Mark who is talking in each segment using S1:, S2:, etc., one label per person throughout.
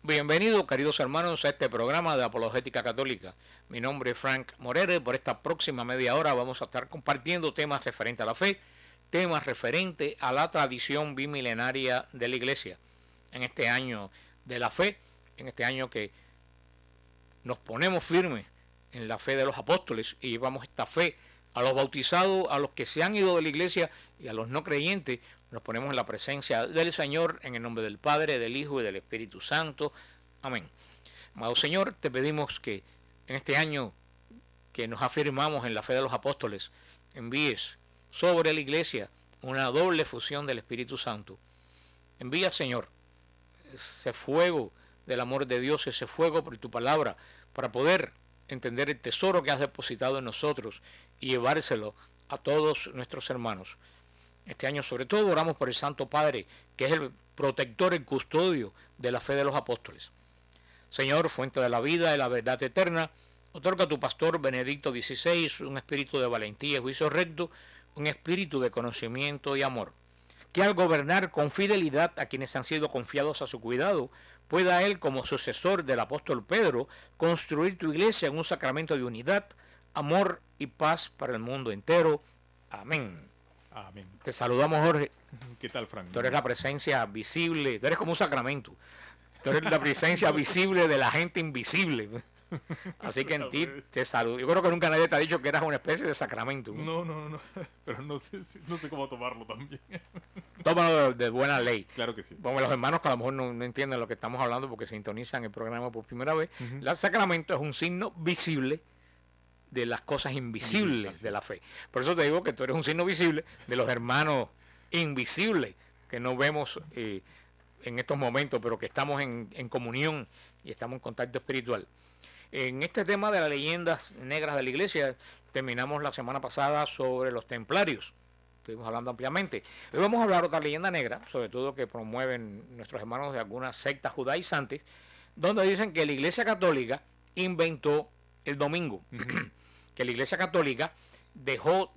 S1: Bienvenidos, queridos hermanos, a este programa de Apologética Católica. Mi nombre es Frank Morere. Por esta próxima media hora vamos a estar compartiendo temas referentes a la fe, temas referentes a la tradición bimilenaria de la Iglesia. En este año de la fe, en este año que nos ponemos firmes en la fe de los apóstoles y llevamos esta fe a los bautizados, a los que se han ido de la Iglesia y a los no creyentes, nos ponemos en la presencia del Señor, en el nombre del Padre, del Hijo y del Espíritu Santo. Amén. Amado Señor, te pedimos que en este año que nos afirmamos en la fe de los apóstoles, envíes sobre la Iglesia una doble fusión del Espíritu Santo. Envía, Señor, ese fuego del amor de Dios, ese fuego por tu palabra, para poder entender el tesoro que has depositado en nosotros y llevárselo a todos nuestros hermanos. Este año sobre todo oramos por el Santo Padre, que es el protector, el custodio de la fe de los apóstoles. Señor, fuente de la vida y la verdad eterna, otorga a tu pastor Benedicto XVI un espíritu de valentía y juicio recto, un espíritu de conocimiento y amor, que al gobernar con fidelidad a quienes han sido confiados a su cuidado, pueda él, como sucesor del apóstol Pedro, construir tu iglesia en un sacramento de unidad, amor y paz para el mundo entero. Amén.
S2: Amén.
S1: Te saludamos, Jorge.
S2: ¿Qué tal, Frank?
S1: Tú eres la presencia visible, tú eres como un sacramento. Tú eres la presencia visible de la gente invisible. Así que en ti te saludo. Yo creo que nunca nadie te ha dicho que eras una especie de sacramento.
S2: No. Pero no sé cómo tomarlo también.
S1: Tómalo de buena ley.
S2: Claro que sí.
S1: Como los hermanos que a lo mejor no entienden lo que estamos hablando porque sintonizan el programa por primera vez. El sacramento es un signo visible de las cosas invisibles de la fe. Por eso te digo que tú eres un signo visible de los hermanos invisibles que no vemos en estos momentos, pero que estamos en comunión y estamos en contacto espiritual. En este tema de las leyendas negras de la Iglesia, terminamos la semana pasada sobre los templarios. Estuvimos hablando ampliamente. Hoy vamos a hablar de otra leyenda negra, sobre todo que promueven nuestros hermanos de algunas sectas judaizantes, donde dicen que la Iglesia Católica inventó el domingo. Que la Iglesia Católica dejó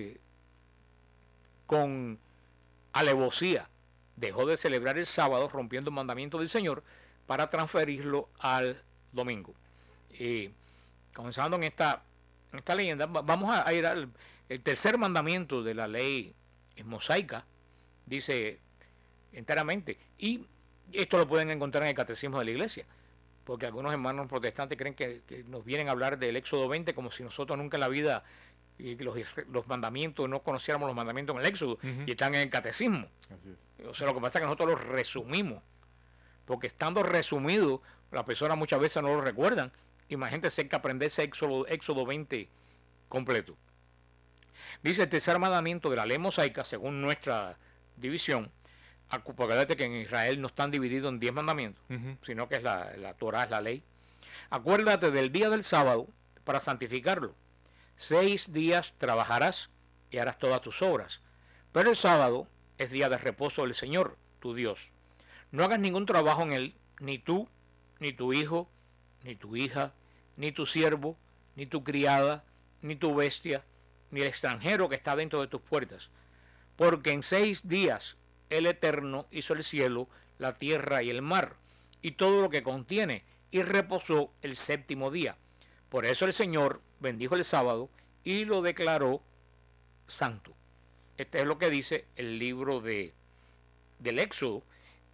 S1: con alevosía, dejó de celebrar el sábado rompiendo el mandamiento del Señor para transferirlo al domingo. Comenzando en esta leyenda, vamos a ir al el tercer mandamiento de la ley mosaica, dice enteramente, y esto lo pueden encontrar en el Catecismo de la Iglesia, porque algunos hermanos protestantes creen que nos vienen a hablar del Éxodo 20 como si nosotros nunca en la vida los mandamientos, no conociéramos los mandamientos en el Éxodo, y están en el Catecismo. Así es. O sea, lo que pasa es que nosotros los resumimos, porque estando resumidos, las personas muchas veces no lo recuerdan. Imagínate ser que aprenderse Éxodo 20 completo. Dice el tercer mandamiento de la ley mosaica, según nuestra división, porque acuérdate que en Israel no están divididos en 10 mandamientos, sino que es la Torah, es la ley. Acuérdate del día del sábado para santificarlo. 6 días trabajarás y harás todas tus obras, pero el sábado es día de reposo del Señor, tu Dios. No hagas ningún trabajo en él, ni tú, ni tu hijo, ni tu hija, ni tu siervo, ni tu criada, ni tu bestia, ni el extranjero que está dentro de tus puertas, porque en 6 días el Eterno hizo el cielo, la tierra y el mar, y todo lo que contiene, y reposó el séptimo día. Por eso el Señor bendijo el sábado y lo declaró santo. Este es lo que dice el libro del Éxodo.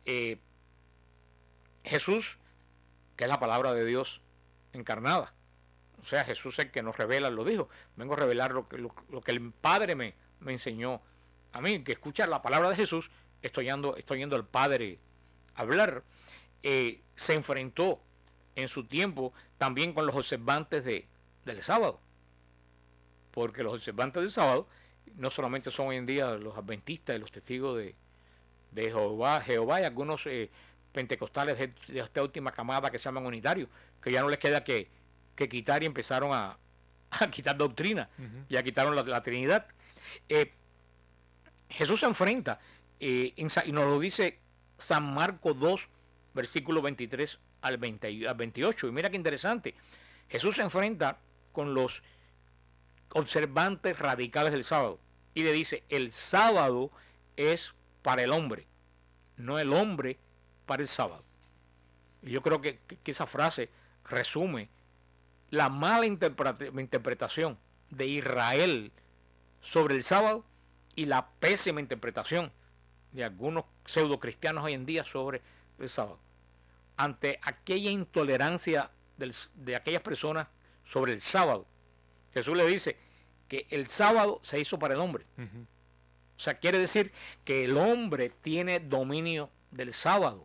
S1: Jesús, que es la palabra de Dios encarnada, o sea, Jesús es el que nos revela, lo dijo, vengo a revelar lo que el Padre me enseñó a mí, que escucha la palabra de Jesús, estoy yendo al Padre a hablar. Se enfrentó en su tiempo también con los observantes del sábado, porque los observantes del sábado no solamente son hoy en día los adventistas y los testigos de Jehová y algunos pentecostales de esta última camada que se llaman unitarios, que ya no les queda que quitar y empezaron a quitar doctrina, ya quitaron la Trinidad. Jesús se enfrenta, y nos lo dice San Marcos 2, versículo 23 al 28. Y mira qué interesante. Jesús se enfrenta con los observantes radicales del sábado y le dice: el sábado es para el hombre, no el hombre para el sábado. Yo creo que esa frase resume la mala interpretación de Israel sobre el sábado y la pésima interpretación de algunos pseudo cristianos hoy en día sobre el sábado. Ante aquella intolerancia de aquellas personas sobre el sábado, Jesús le dice que el sábado se hizo para el hombre. O sea, quiere decir que el hombre tiene dominio del sábado,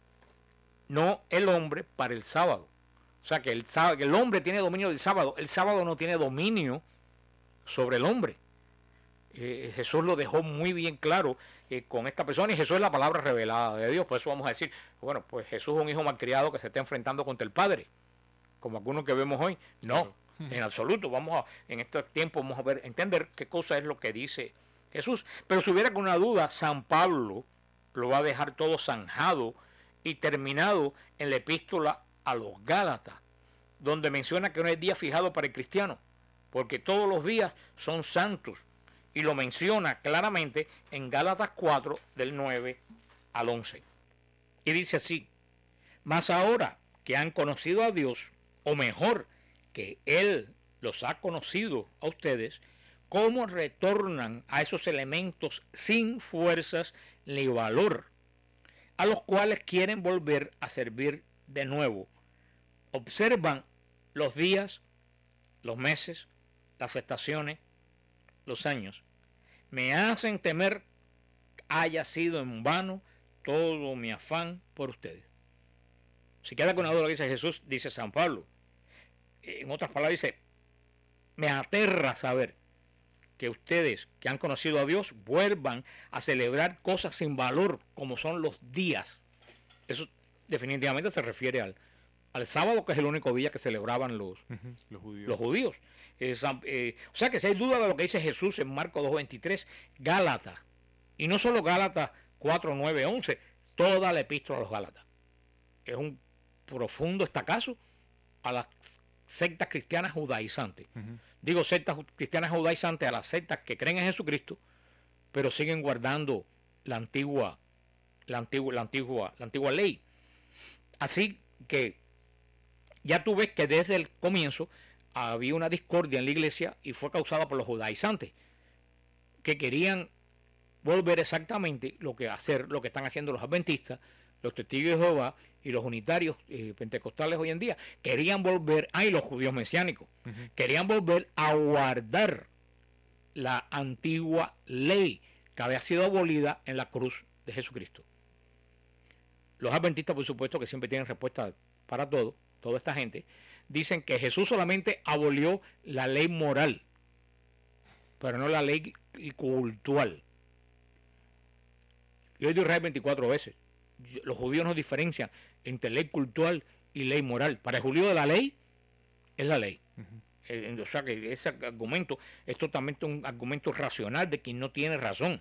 S1: no el hombre para el sábado. O sea, que el hombre tiene dominio del sábado, el sábado no tiene dominio sobre el hombre. Jesús lo dejó muy bien claro con esta persona, y Jesús es la palabra revelada de Dios. Por eso vamos a decir, bueno, pues Jesús es un hijo malcriado que se está enfrentando contra el Padre, como algunos que vemos hoy. No, en absoluto. En este tiempo vamos a entender qué cosa es lo que dice Jesús. Pero si hubiera alguna duda, San Pablo lo va a dejar todo zanjado y terminado en la epístola a los Gálatas, donde menciona que no hay día fijado para el cristiano, porque todos los días son santos, y lo menciona claramente en Gálatas 4, del 9 al 11. Y dice así: mas ahora que han conocido a Dios, o mejor, que Él los ha conocido a ustedes, ¿cómo retornan a esos elementos sin fuerzas ni valor, a los cuales quieren volver a servir de nuevo? Observan los días, los meses, las estaciones, los años. Me hacen temer haya sido en vano todo mi afán por ustedes. Si queda con una duda lo que dice Jesús, dice San Pablo. En otras palabras dice, me aterra saber que ustedes que han conocido a Dios vuelvan a celebrar cosas sin valor como son los días. Eso definitivamente se refiere al sábado, que es el único día que celebraban los judíos. O sea que si hay duda de lo que dice Jesús en Marcos 2:23, Gálatas, y no solo Gálatas 4, 9, 11, toda la epístola a los Gálatas es un profundo estacazo a las sectas cristianas judaizantes. Digo sectas cristianas judaizantes a las sectas que creen en Jesucristo, pero siguen guardando la antigua ley. Así que ya tú ves que desde el comienzo había una discordia en la iglesia, y fue causada por los judaizantes, que querían volver exactamente lo que están haciendo los adventistas, los testigos de Jehová y los unitarios pentecostales hoy en día. Querían volver, y los judíos mesiánicos, querían volver a guardar la antigua ley que había sido abolida en la cruz de Jesucristo. Los adventistas, por supuesto, que siempre tienen respuesta para todo, toda esta gente, dicen que Jesús solamente abolió la ley moral, pero no la ley cultural. Yo he ido a Israel 24 veces. Los judíos no diferencian entre ley cultural y ley moral. Para el judío, de la ley es la ley. O sea que ese argumento es totalmente un argumento racional de quien no tiene razón.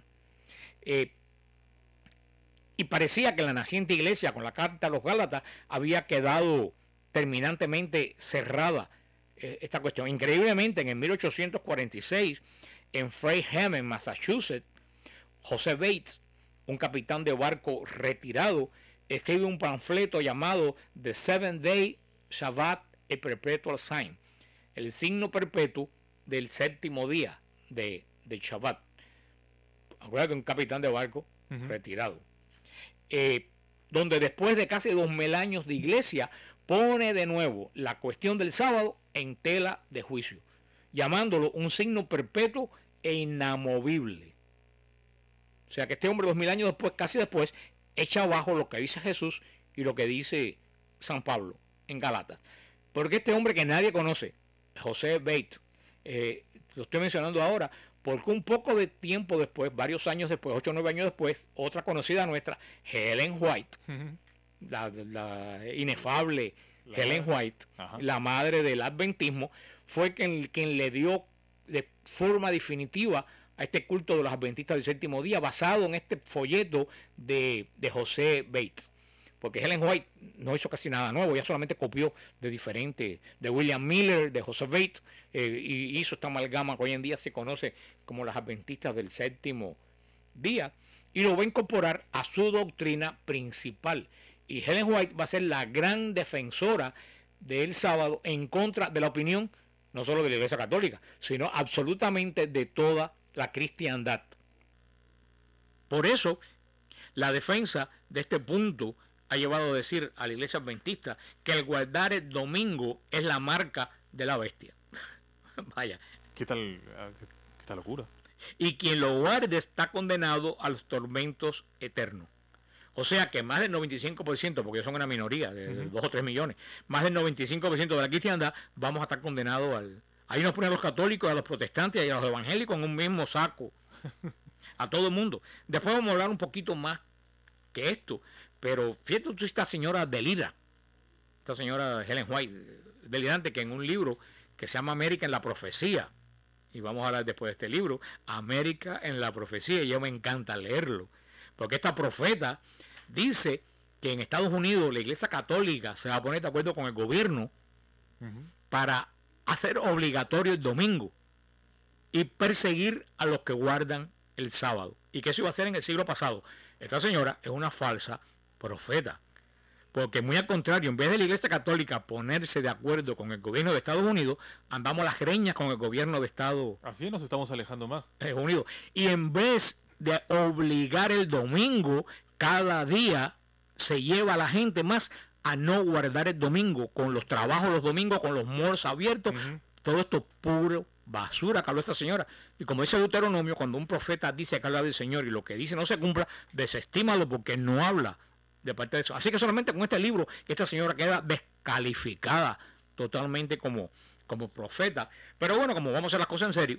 S1: Y parecía que la naciente iglesia, con la carta a los Gálatas, había quedado terminantemente cerrada esta cuestión. Increíblemente, en el 1846, en Framingham, en Massachusetts, José Bates, un capitán de barco retirado, escribe un panfleto llamado The Seventh Day Shabbat a Perpetual Sign, el signo perpetuo del séptimo día de Shabbat. Acuérdate, un capitán de barco retirado. Donde después de casi 2000 años de iglesia, pone de nuevo la cuestión del sábado en tela de juicio, llamándolo un signo perpetuo e inamovible. O sea que este hombre 2000 años después, casi después, echa abajo lo que dice Jesús y lo que dice San Pablo en Gálatas. Porque este hombre que nadie conoce, José Bates, lo estoy mencionando ahora, porque un poco de tiempo después, varios años después, 8 o 9 años después, otra conocida nuestra, Ellen White, la inefable Ellen White, la madre del adventismo, fue quien le dio de forma definitiva a este culto de los adventistas del séptimo día, basado en este folleto de José Bates. Porque Ellen White no hizo casi nada nuevo, ella solamente copió de William Miller, de José Bates, y hizo esta amalgama que hoy en día se conoce como las adventistas del séptimo día, y lo va a incorporar a su doctrina principal. Y Helen White va a ser la gran defensora del sábado en contra de la opinión, no solo de la Iglesia Católica, sino absolutamente de toda la cristiandad. Por eso, la defensa de este punto ha llevado a decir a la Iglesia Adventista que el guardar el domingo es la marca de la bestia. Vaya.
S2: ¿Qué tal locura?
S1: Y quien lo guarde está condenado a los tormentos eternos. O sea que más del 95%, porque son una minoría de 2 o 3 millones, más del 95% de la cristiandad vamos a estar condenados al... Ahí nos ponen a los católicos, a los protestantes y a los evangélicos en un mismo saco. A todo el mundo. Después vamos a hablar un poquito más que esto. Pero fíjate tú, esta señora delira, esta señora Helen White, delirante, que en un libro que se llama América en la Profecía, y vamos a hablar después de este libro, América en la Profecía, y yo me encanta leerlo, porque esta profeta dice que en Estados Unidos la Iglesia Católica se va a poner de acuerdo con el gobierno para hacer obligatorio el domingo y perseguir a los que guardan el sábado, y que eso iba a hacer en el siglo pasado. Esta señora es una falsa profeta, porque muy al contrario, en vez de la Iglesia Católica ponerse de acuerdo con el gobierno de Estados Unidos, andamos las greñas con el gobierno de Estados
S2: Así nos estamos alejando más.
S1: Unidos. Y en vez de obligar el domingo, cada día se lleva a la gente más a no guardar el domingo, con los trabajos los domingos, con los malls abiertos. Todo esto puro basura que habló esta señora. Y como dice Deuteronomio, cuando un profeta dice que habla del Señor y lo que dice no se cumpla, desestímalo, porque no habla de parte de eso. Así que solamente con este libro esta señora queda descalificada totalmente como profeta. Pero bueno, como vamos a hacer las cosas en serio,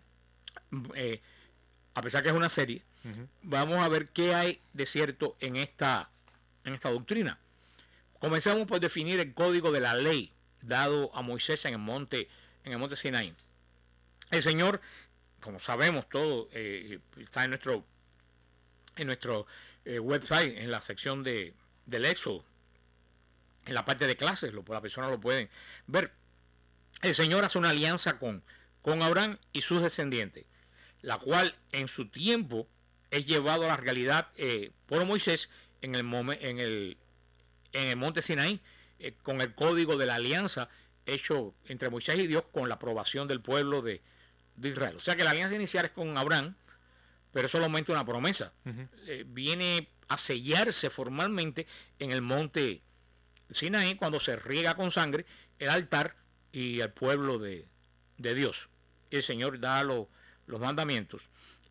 S1: a pesar que es una serie, vamos a ver qué hay de cierto en esta doctrina. Comenzamos por definir el código de la ley dado a Moisés en el monte Sinaí. El Señor, como sabemos todo, está en nuestro website, en la sección del Éxodo, en la parte de clases, las personas lo pueden ver. El Señor hace una alianza con Abraham y sus descendientes, la cual en su tiempo es llevado a la realidad por Moisés en el monte Sinaí, con el código de la alianza hecho entre Moisés y Dios con la aprobación del pueblo de Israel. O sea que la alianza inicial es con Abraham, pero es solamente una promesa. Viene a sellarse formalmente en el monte Sinaí cuando se riega con sangre el altar y el pueblo de Dios. El Señor da los mandamientos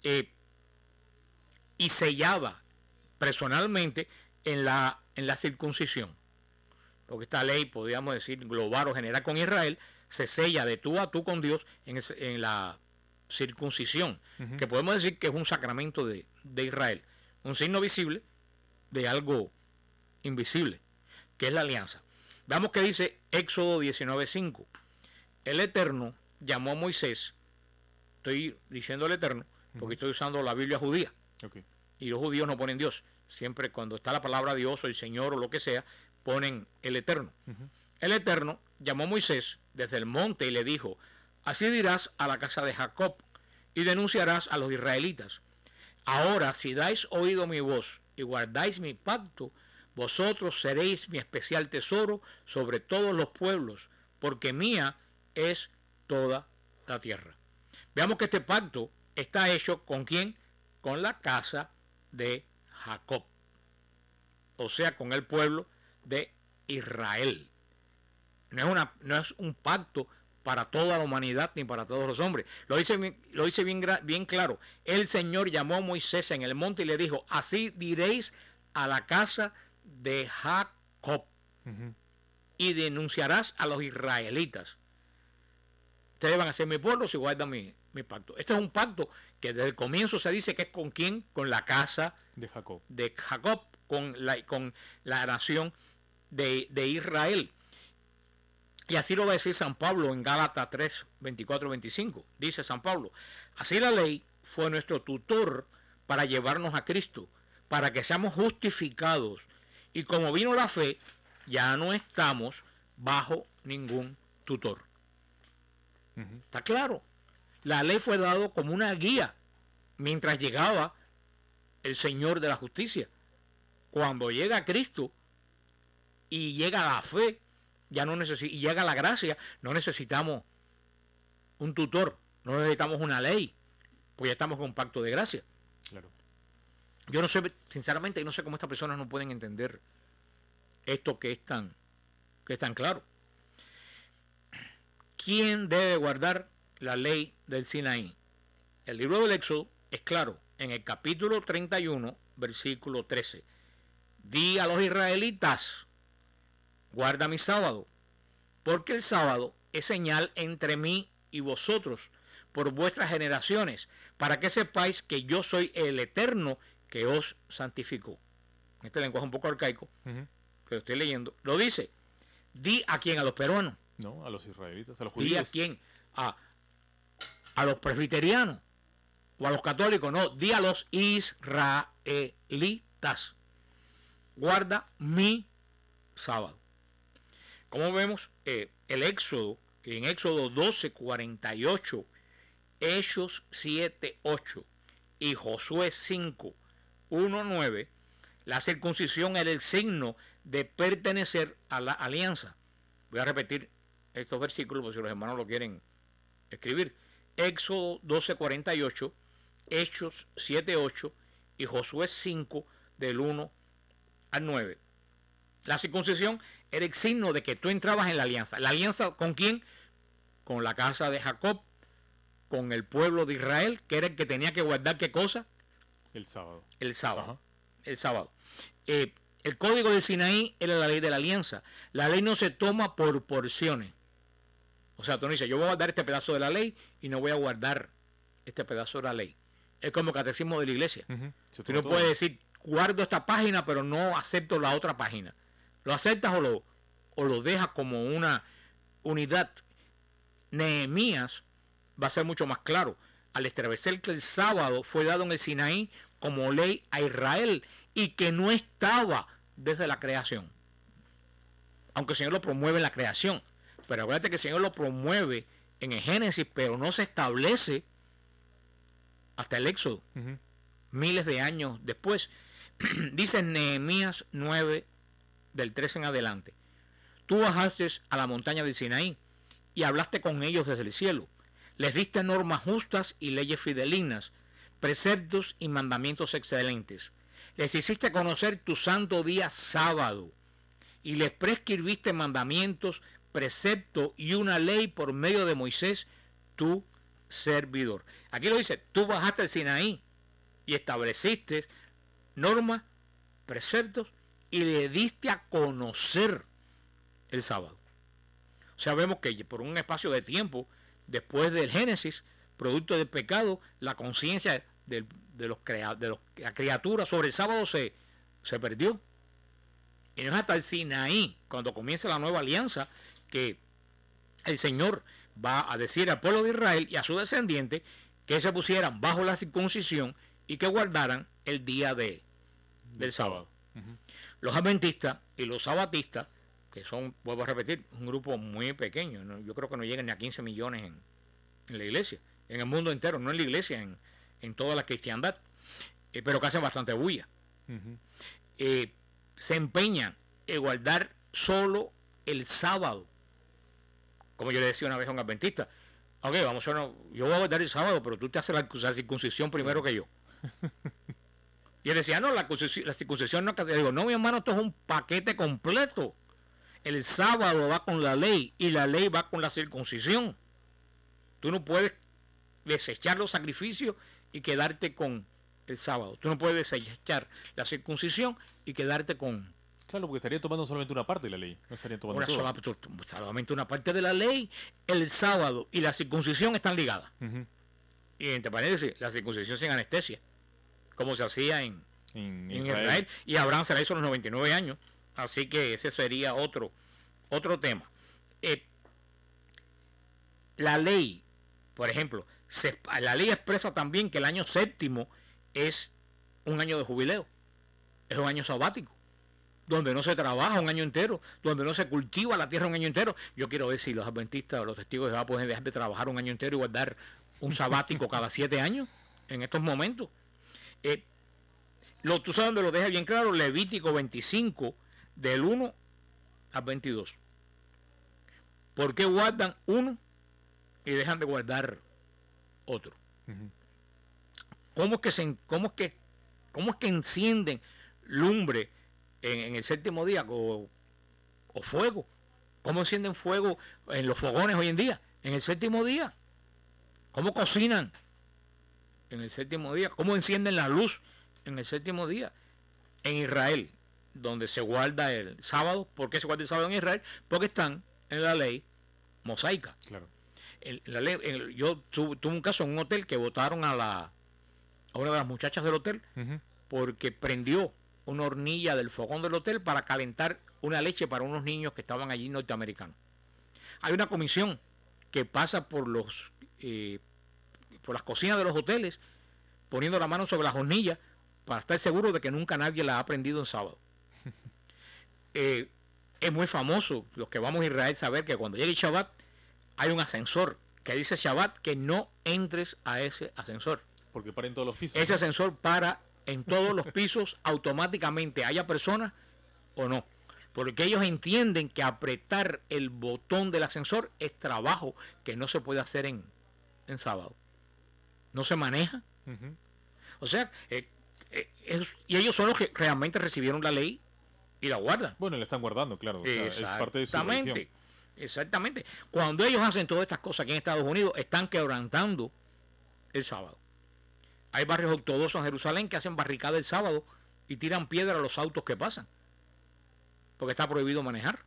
S1: y sellaba personalmente en la circuncisión. Porque esta ley, podríamos decir, global o general con Israel, se sella de tú a tú con Dios en la circuncisión, que podemos decir que es un sacramento de Israel, un signo visible de algo invisible, que es la alianza. Veamos que dice Éxodo 19:5. El Eterno llamó a Moisés, estoy diciendo el Eterno, porque estoy usando la Biblia judía, y los judíos no ponen Dios, siempre cuando está la palabra Dios o el Señor o lo que sea, ponen el Eterno. El Eterno llamó a Moisés desde el monte y le dijo: así dirás a la casa de Jacob y denunciarás a los israelitas. Ahora, si dais oído a mi voz y guardáis mi pacto, vosotros seréis mi especial tesoro sobre todos los pueblos, porque mía es toda la tierra. Veamos que este pacto está hecho ¿con quién? Con la casa de Jacob, o sea, con el pueblo de Israel. No es un pacto para toda la humanidad ni para todos los hombres. Lo dice bien claro. El Señor llamó a Moisés en el monte y le dijo: así diréis a la casa de Jacob y denunciarás a los israelitas. Ustedes van a ser mi pueblo si guardan mi pacto. Este es un pacto que desde el comienzo se dice que es con quién, con la casa
S2: de Jacob,
S1: con la nación de Israel. Y así lo va a decir San Pablo en Gálatas 3, 24, 25. Dice San Pablo: así la ley fue nuestro tutor para llevarnos a Cristo, para que seamos justificados. Y como vino la fe, ya no estamos bajo ningún tutor. ¿Está claro? La ley fue dada como una guía mientras llegaba el Señor de la justicia. Cuando llega Cristo, y llega la fe, ya no y llega la gracia, no necesitamos un tutor, no necesitamos una ley, pues ya estamos con un pacto de gracia.
S2: Claro.
S1: Yo no sé, sinceramente, no sé cómo estas personas no pueden entender esto que es tan claro. ¿Quién debe guardar la ley del Sinaí? El libro del Éxodo es claro, en el capítulo 31, versículo 13. Di a los israelitas, guarda mi sábado, porque el sábado es señal entre mí y vosotros por vuestras generaciones, para que sepáis que yo soy el Eterno que os santificó. Este lenguaje un poco arcaico, que lo estoy leyendo, lo dice. Di a quién, a los peruanos.
S2: No, a los israelitas, a los
S1: Di
S2: judíos.
S1: a quién, a los presbiterianos o a los católicos, no, di a los israelitas. Guarda mi sábado. Como vemos, el Éxodo, en Éxodo 12, 48, Hechos 7, 8 y Josué 5, 1, 9, la circuncisión era el signo de pertenecer a la alianza. Voy a repetir estos versículos por si los hermanos lo quieren escribir. Éxodo 12, 48, Hechos 7, 8 y Josué 5, del 1 al 9. La circuncisión era el signo de que tú entrabas en la alianza. ¿La alianza con quién? Con la casa de Jacob, con el pueblo de Israel, que era el que tenía que guardar ¿qué cosa?
S2: El sábado.
S1: El sábado.
S2: Ajá.
S1: El sábado. El código de Sinaí era la ley de la alianza. La ley no se toma por porciones. O sea, tú no dices, yo voy a guardar este pedazo de la ley y no voy a guardar este pedazo de la ley. Es como el catecismo de la iglesia. Tú no puedes decir, guardo esta página, pero no acepto la otra página. ¿Lo aceptas o lo dejas como una unidad? Nehemías va a ser mucho más claro al establecer que el sábado fue dado en el Sinaí como ley a Israel y que no estaba desde la creación. Aunque el Señor lo promueve en la creación. Pero acuérdate que el Señor lo promueve en el Génesis, pero no se establece hasta el Éxodo. Miles de años después. Dice Nehemías 9, del 13 en adelante. Tú bajaste a la montaña de Sinaí y hablaste con ellos desde el cielo. Les diste normas justas y leyes fidelignas, preceptos y mandamientos excelentes. Les hiciste conocer tu santo día sábado y les prescribiste mandamientos, preceptos y una ley por medio de Moisés, tu servidor. Aquí lo dice, tú bajaste al Sinaí y estableciste normas, preceptos y le diste a conocer el sábado. O sea, vemos que por un espacio de tiempo, después del Génesis, producto del pecado, la conciencia de la criatura sobre el sábado se perdió. Y no es hasta el Sinaí, cuando comienza la nueva alianza, que el Señor va a decir al pueblo de Israel y a sus descendientes que se pusieran bajo la circuncisión y que guardaran el día del sábado. Los adventistas y los sabatistas, que son, vuelvo a repetir, un grupo muy pequeño, ¿no? Yo creo que no llegan ni a 15 millones en la iglesia, en el mundo entero, no en la iglesia, en toda la cristiandad, pero que hacen bastante bulla. Se empeñan en guardar solo el sábado. Como yo le decía una vez a un adventista, ok, yo voy a guardar el sábado, pero tú te haces la circuncisión primero que yo. Y él decía, no, la circuncisión no. Le digo, no, mi hermano, esto es un paquete completo. El sábado va con la ley y la ley va con la circuncisión. Tú no puedes desechar los sacrificios y quedarte con el sábado. Tú no puedes desechar la circuncisión y quedarte con...
S2: Claro, porque estarían tomando solamente una parte de la ley. No estarían tomando todo.
S1: Solamente una parte de la ley. El sábado y la circuncisión están ligadas. Y entre paréntesis, la circuncisión sin anestesia, como se hacía en Israel. Y Abraham se la hizo a los 99 años. Así que ese sería otro tema. La ley, por ejemplo, la ley expresa también que el año séptimo es un año de jubileo. Es un año sabático, donde no se trabaja un año entero, donde no se cultiva la tierra un año entero. Yo quiero ver si los adventistas o los testigos de Jehová pueden dejar de trabajar un año entero y guardar un sabático cada 7 años en estos momentos. Tú sabes dónde lo deja bien claro, Levítico 25, del 1 al 22. ¿Por qué guardan uno y dejan de guardar otro?
S2: Ujú.
S1: ¿Cómo es que encienden lumbre en el séptimo día o fuego? ¿Cómo encienden fuego en los fogones hoy en día? En el séptimo día. ¿Cómo cocinan en el séptimo día? ¿Cómo encienden la luz en el séptimo día? En Israel, donde se guarda el sábado. ¿Por qué se guarda el sábado en Israel? Porque están en la ley mosaica.
S2: Claro.
S1: Yo tuve un caso en un hotel que votaron a una de las muchachas del hotel
S2: Ujú.
S1: porque prendió una hornilla del fogón del hotel para calentar una leche para unos niños que estaban allí norteamericanos. Hay una comisión que pasa por las cocinas de los hoteles poniendo la mano sobre las hornillas para estar seguro de que nunca nadie la ha prendido en sábado. Es muy famoso, los que vamos a Israel, saber que cuando llegue el Shabbat hay un ascensor que dice Shabbat que no entres a ese ascensor.
S2: Porque para en todos los pisos.
S1: Ese
S2: ¿no?
S1: ascensor para en todos los pisos automáticamente, haya personas o no. Porque ellos entienden que apretar el botón del ascensor es trabajo que no se puede hacer en sábado. No se maneja.
S2: Ujú.
S1: O sea, y ellos son los que realmente recibieron la ley y la guardan.
S2: Bueno, la están guardando, claro. O sea, es parte de su religión.
S1: Exactamente. Cuando ellos hacen todas estas cosas aquí en Estados Unidos, están quebrantando el sábado. Hay barrios ortodoxos en Jerusalén que hacen barricada el sábado y tiran piedra a los autos que pasan. Porque está prohibido manejar.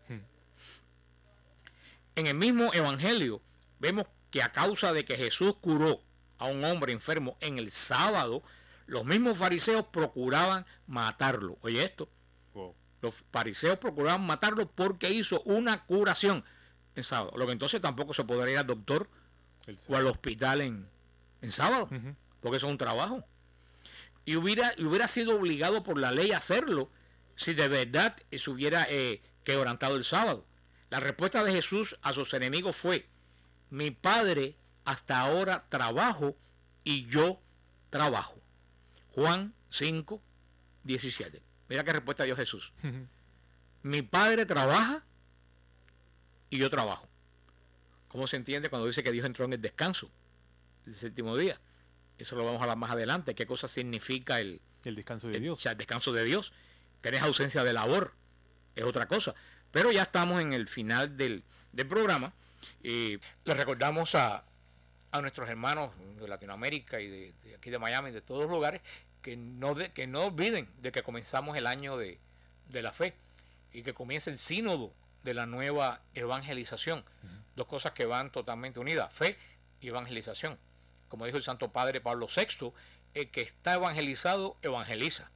S1: En el mismo evangelio vemos que a causa de que Jesús curó a un hombre enfermo en el sábado, los mismos fariseos procuraban matarlo. Oye esto,
S2: Wow.
S1: los fariseos procuraban matarlo porque hizo una curación en sábado. Lo que entonces tampoco se podría ir al doctor
S2: El
S1: o al hospital en sábado,
S2: Ujú.
S1: porque eso es un trabajo. Y hubiera sido obligado por la ley a hacerlo si de verdad se hubiera quebrantado el sábado. La respuesta de Jesús a sus enemigos fue: mi Padre hasta ahora trabajo y yo trabajo. Juan 5, 17. Mira qué respuesta dio Jesús.
S2: Ujú.
S1: Mi Padre trabaja y yo trabajo. ¿Cómo se entiende cuando dice que Dios entró en el descanso el séptimo día? Eso lo vamos a hablar más adelante. ¿Qué cosa significa el
S2: descanso de Dios?
S1: descanso de Dios? Que no es ausencia de labor, es otra cosa. Pero ya estamos en el final del programa. Y les recordamos a nuestros hermanos de Latinoamérica y de aquí de Miami, de todos los lugares, que no olviden de que comenzamos el año de la fe y que comienza el sínodo de la nueva evangelización. Dos cosas que van totalmente unidas, fe y evangelización. Como dijo el Santo Padre Pablo VI, el que está evangelizado, evangeliza.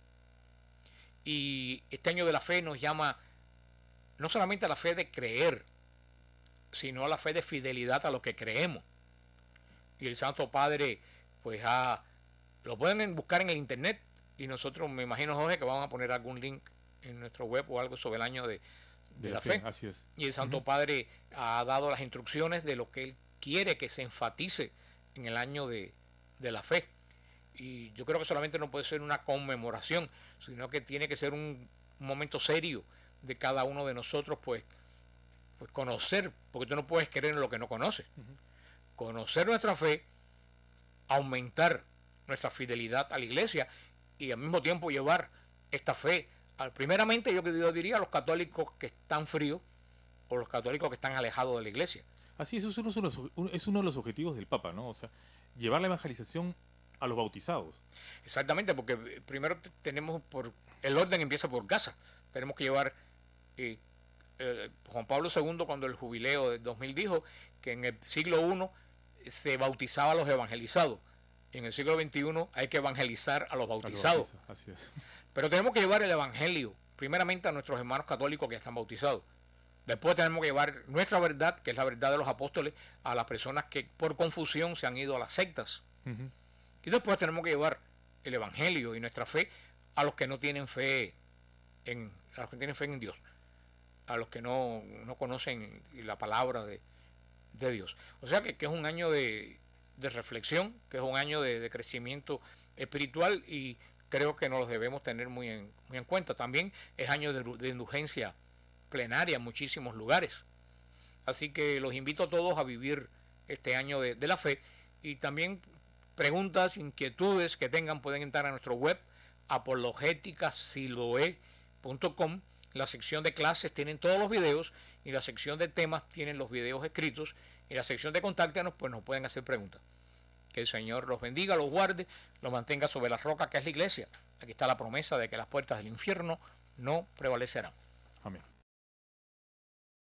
S1: Y este año de la fe nos llama no solamente a la fe de creer, sino a la fe de fidelidad a lo que creemos. Y el Santo Padre, pues lo pueden buscar en el internet, y nosotros, me imagino, Jorge, que vamos a poner algún link en nuestro web o algo sobre el año de la fe.
S2: Así es.
S1: Y el Santo Padre ha dado las instrucciones de lo que él quiere que se enfatice en el año de la fe. Y yo creo que solamente no puede ser una conmemoración, sino que tiene que ser un momento serio de cada uno de nosotros, pues conocer, porque tú no puedes creer en lo que no conoces. Conocer nuestra fe, aumentar nuestra fidelidad a la iglesia y al mismo tiempo llevar esta fe, primeramente yo diría a los católicos que están fríos o los católicos que están alejados de la iglesia.
S2: Así es, eso es uno de los objetivos del Papa, ¿no? O sea, llevar la evangelización a los bautizados.
S1: Exactamente, porque primero tenemos el orden empieza por casa. Tenemos que llevar Juan Pablo II, cuando el jubileo del 2000 dijo que en el siglo I se bautizaba a los evangelizados. En el siglo XXI hay que evangelizar a los bautizados.
S2: Así es.
S1: Pero tenemos que llevar el evangelio primeramente a nuestros hermanos católicos que están bautizados. Después tenemos que llevar nuestra verdad, que es la verdad de los apóstoles, a las personas que por confusión se han ido a las sectas.
S2: Ujú.
S1: Y después tenemos que llevar el evangelio y nuestra fe a los que no tienen fe en Dios, a los que no conocen la palabra de Dios. O sea que es un año de reflexión, que es un año de crecimiento espiritual, y creo que nos los debemos tener muy en cuenta. También es año de indulgencia plenarias en muchísimos lugares. Así que los invito a todos a vivir este año de la fe, y también preguntas, inquietudes que tengan pueden entrar a nuestro web apologeticasiloe.com. La sección de clases tienen todos los videos, y la sección de temas tienen los videos escritos, y la sección de contáctanos pues nos pueden hacer preguntas. Que el Señor los bendiga, los guarde, los mantenga sobre la roca que es la iglesia. Aquí está la promesa de que las puertas del infierno no prevalecerán.
S2: Amén.